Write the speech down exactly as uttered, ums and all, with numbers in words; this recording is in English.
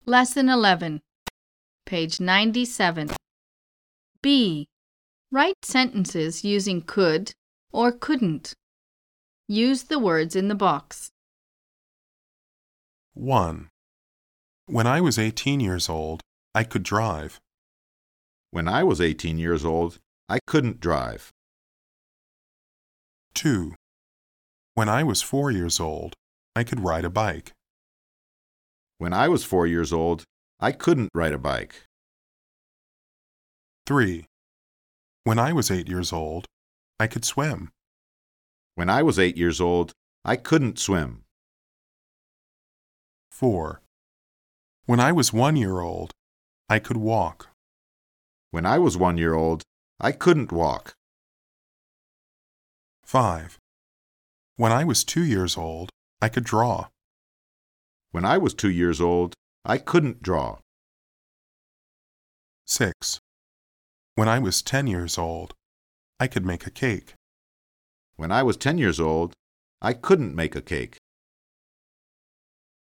Lesson eleven, page ninety-seven. B. Write sentences using could or couldn't. Use the words in the box. one. When I was eighteen years old, I could drive. When I was eighteen years old, I couldn't drive. two. When I was four years old, I could ride a bike. When I was four years old, I couldn't ride a bike. three. When I was eight years old, I could swim. When I was eight years old, I couldn't swim. four. When I was one year old, I could walk. When I was one year old, I couldn't walk. five. When I was two years old, I could draw. When I was two years old, I couldn't draw. six. When I was ten years old, I could make a cake. When I was ten years old, I couldn't make a cake.